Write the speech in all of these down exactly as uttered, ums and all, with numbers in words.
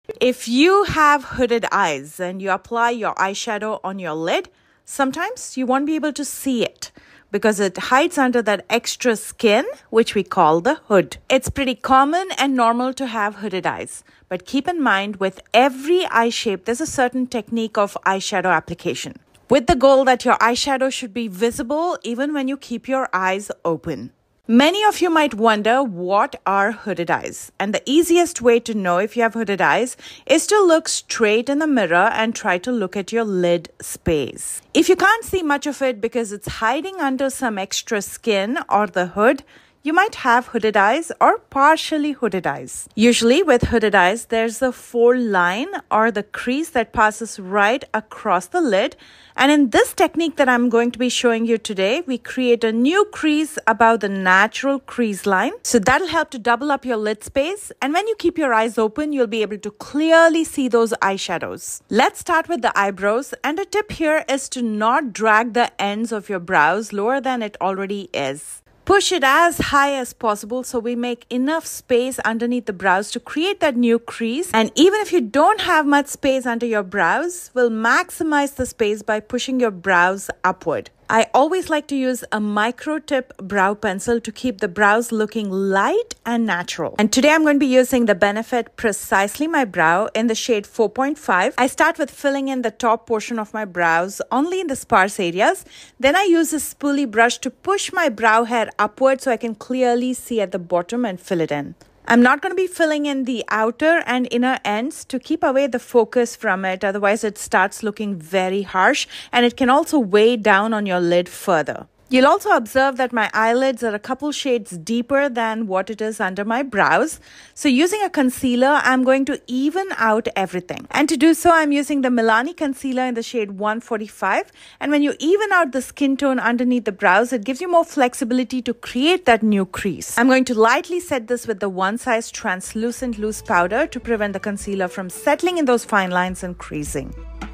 If you have hooded eyes and you apply your eyeshadow on your lid, sometimes you won't be able to see it because it hides under that extra skin, which we call the hood. It's pretty common and normal to have hooded eyes, but keep in mind with every eye shape, there's a certain technique of eyeshadow application, with the goal that your eyeshadow should be visible even when you keep your eyes open. Many of you might wonder what are hooded eyes, and the easiest way to know if you have hooded eyes is to look straight in the mirror and try to look at your lid space. If you can't see much of it because it's hiding under some extra skin or the hood, you might have hooded eyes or partially hooded eyes. Usually with hooded eyes, there's a fold line or the crease that passes right across the lid. And in this technique that I'm going to be showing you today, we create a new crease above the natural crease line. So that'll help to double up your lid space. And when you keep your eyes open, you'll be able to clearly see those eyeshadows. Let's start with the eyebrows. And a tip here is to not drag the ends of your brows lower than it already is. Push it as high as possible so we make enough space underneath the brows to create that new crease. And even if you don't have much space under your brows, we'll maximize the space by pushing your brows upward. I always like to use a micro tip brow pencil to keep the brows looking light and natural. And today I'm going to be using the Benefit Precisely My Brow in the shade four point five. I start with filling in the top portion of my brows only in the sparse areas. Then I use a spoolie brush to push my brow hair upward so I can clearly see at the bottom and fill it in. I'm not going to be filling in the outer and inner ends to keep away the focus from it. Otherwise, it starts looking very harsh and it can also weigh down on your lid further. You'll also observe that my eyelids are a couple shades deeper than what it is under my brows. So using a concealer, I'm going to even out everything. And to do so, I'm using the Milani concealer in the shade one forty-five. And when you even out the skin tone underneath the brows, it gives you more flexibility to create that new crease. I'm going to lightly set this with the one size translucent loose powder to prevent the concealer from settling in those fine lines and creasing.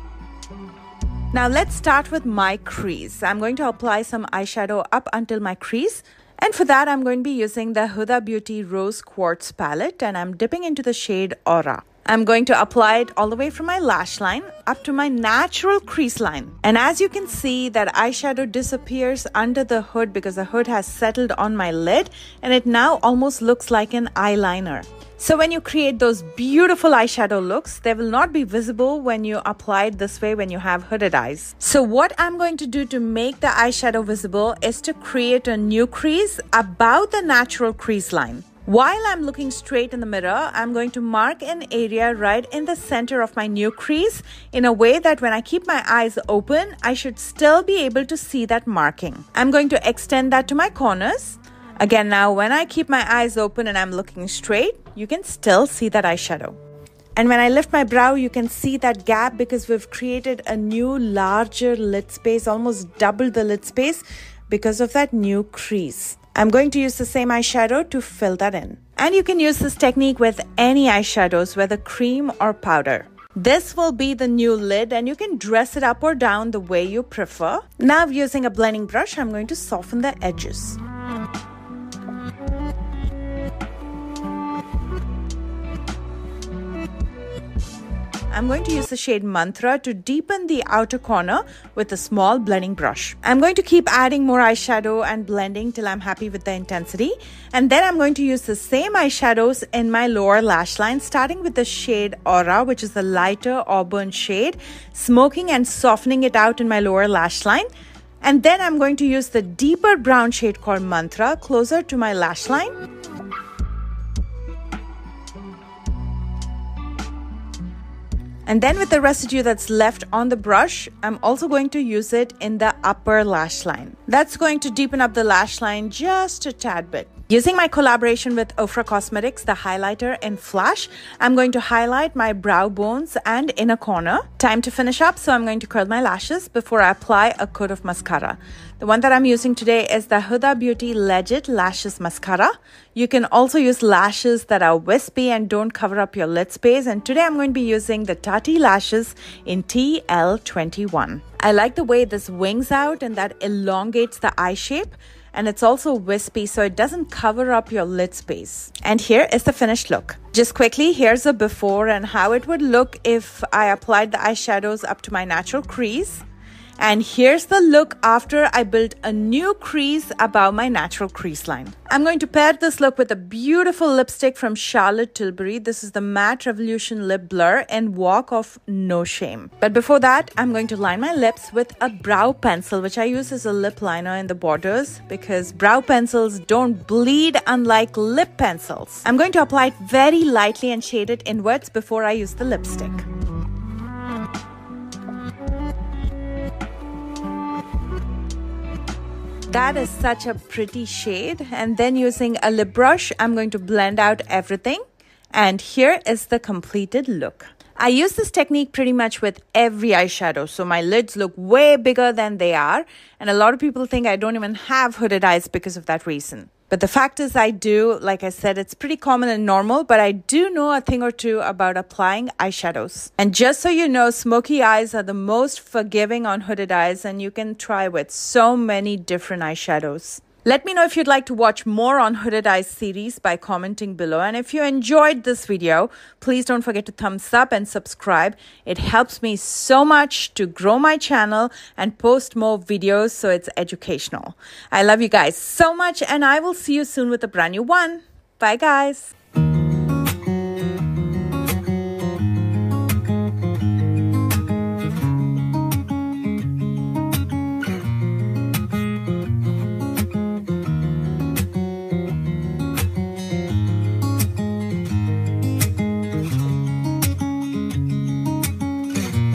Now let's start with my crease. I'm going to apply some eyeshadow up until my crease. And for that, I'm going to be using the Huda Beauty Rose Quartz palette and I'm dipping into the shade Aura. I'm going to apply it all the way from my lash line up to my natural crease line. And as you can see, that eyeshadow disappears under the hood because the hood has settled on my lid and it now almost looks like an eyeliner. So when you create those beautiful eyeshadow looks, they will not be visible when you apply it this way when you have hooded eyes. So what I'm going to do to make the eyeshadow visible is to create a new crease above the natural crease line. While I'm looking straight in the mirror, I'm going to mark an area right in the center of my new crease in a way that when I keep my eyes open, I should still be able to see that marking. I'm going to extend that to my corners. Again, now when I keep my eyes open and I'm looking straight, you can still see that eyeshadow. And when I lift my brow, you can see that gap because we've created a new larger lid space, almost double the lid space because of that new crease. I'm going to use the same eyeshadow to fill that in. And you can use this technique with any eyeshadows, whether cream or powder. This will be the new lid and you can dress it up or down the way you prefer. Now using a blending brush, I'm going to soften the edges. I'm going to use the shade Mantra to deepen the outer corner with a small blending brush. I'm going to keep adding more eyeshadow and blending till I'm happy with the intensity. And then I'm going to use the same eyeshadows in my lower lash line, starting with the shade Aura, which is the lighter auburn shade, smoking and softening it out in my lower lash line. And then I'm going to use the deeper brown shade called Mantra closer to my lash line. And then with the residue that's left on the brush, I'm also going to use it in the upper lash line. That's going to deepen up the lash line just a tad bit. Using my collaboration with Ofra Cosmetics, the highlighter in Flash, I'm going to highlight my brow bones and inner corner. Time to finish up, so I'm going to curl my lashes before I apply a coat of mascara. The one that I'm using today is the Huda Beauty Legit Lashes Mascara. You can also use lashes that are wispy and don't cover up your lid space. And today I'm going to be using the Tati Lashes in T L twenty-one. I like the way this wings out and that elongates the eye shape. and it's also wispy, so it doesn't cover up your lid space. And here is the finished look. Just quickly, here's a before and how it would look if I applied the eyeshadows up to my natural crease. And here's the look after I built a new crease above my natural crease line. I'm going to pair this look with a beautiful lipstick from Charlotte Tilbury. This is the Matte Revolution Lip Blur in Walk of No Shame. But before that, I'm going to line my lips with a brow pencil, which I use as a lip liner in the borders because brow pencils don't bleed unlike lip pencils. I'm going to apply it very lightly and shade it inwards before I use the lipstick. That is such a pretty shade. And then using a lip brush, I'm going to blend out everything. And here is the completed look. I use this technique pretty much with every eyeshadow, so my lids look way bigger than they are. And a lot of people think I don't even have hooded eyes because of that reason. But the fact is I do. Like I said, it's pretty common and normal, but I do know a thing or two about applying eyeshadows. And just so you know, smoky eyes are the most forgiving on hooded eyes, and you can try with so many different eyeshadows. Let me know if you'd like to watch more on Hooded Eyes series by commenting below. And if you enjoyed this video, please don't forget to thumbs up and subscribe. It helps me so much to grow my channel and post more videos so it's educational. I love you guys so much, and I will see you soon with a brand new one. Bye guys.